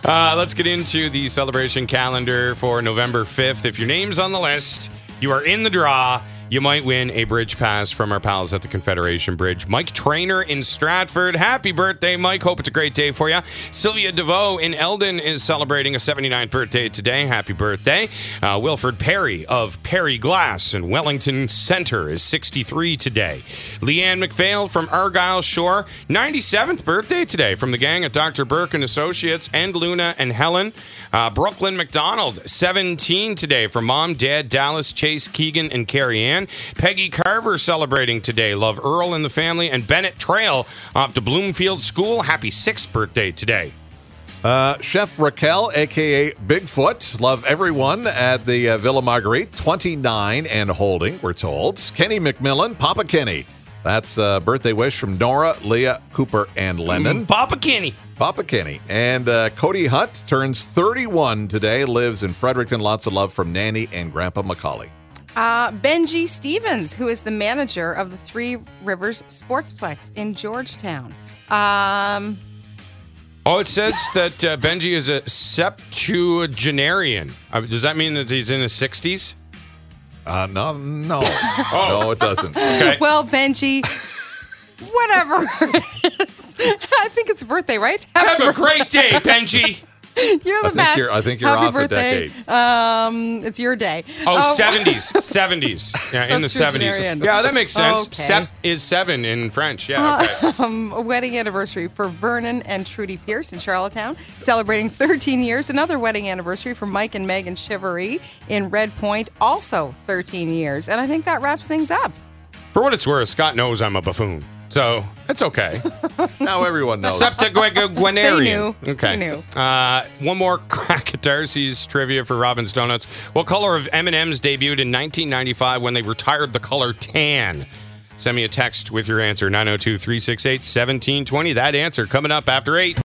Let's get into the celebration calendar for November 5th. If your name's on the list, you are in the draw. You might win a bridge pass from our pals at the Confederation Bridge. Mike Trainer in Stratford. Happy birthday, Mike. Hope it's a great day for you. Sylvia DeVoe in Eldon is celebrating a 79th birthday today. Happy birthday. Wilfred Perry of Perry Glass in Wellington Center is 63 today. Leanne McPhail from Argyle Shore, 97th birthday today from the gang at Dr. Burke and Associates and Luna and Helen. Brooklyn McDonald, 17 today from Mom, Dad, Dallas, Chase, Keegan, and Carrie Ann. Peggy Carver celebrating today. Love Earl and the family. And Bennett Trail off to Bloomfield School. Happy 6th birthday today. Chef Raquel, a.k.a. Bigfoot. Love everyone at the Villa Marguerite. 29 and holding, we're told. Kenny McMillan, Papa Kenny. That's a birthday wish from Nora, Leah, Cooper, and Lennon. Papa Kenny. Papa Kenny. And Cody Hunt turns 31 today. Lives in Fredericton. Lots of love from Nanny and Grandpa Macaulay. Benji Stevens, who is the manager of the Three Rivers Sportsplex in Georgetown. It says that Benji is a septuagenarian. Does that mean that he's in his 60s? No. Oh. No, it doesn't. Okay. Well, Benji, whatever it is, I think it's a birthday, right? Have a great day, Benji. You're the best. I think you're Happy off birthday. a decade. It's your day. 70s. 70s. Yeah, in the 70s. Septuagenarian. Yeah, that makes sense. Okay. Sep is 7 in French. Yeah, okay. A wedding anniversary for Vernon and Trudy Pierce in Charlottetown, celebrating 13 years. Another wedding anniversary for Mike and Megan Chivery in Red Point, also 13 years. And I think that wraps things up. For what it's worth, Scott knows I'm a buffoon. So, it's okay. Now everyone knows. Septuagenarian. They knew. Okay. They knew. One more crack at Darcy's trivia for Robin's Donuts. What color of M&M's debuted in 1995 when they retired the color tan? Send me a text with your answer, 902-368-1720. That answer coming up after 8.